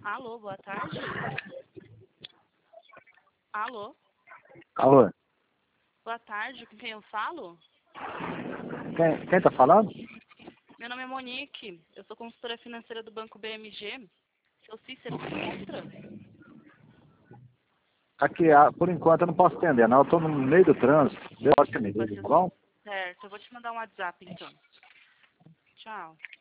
Alô, boa tarde. Alô, Alô, boa tarde, com quem eu falo? quem tá falando? Meu nome é Monique, eu sou consultora financeira do Banco BMG. Seu Cícero se encontra? Aqui, por enquanto eu não posso atender, não. Eu tô no meio do trânsito. Eu acho que me liga, tá bom? Certo, eu vou te mandar um WhatsApp então. Tchau.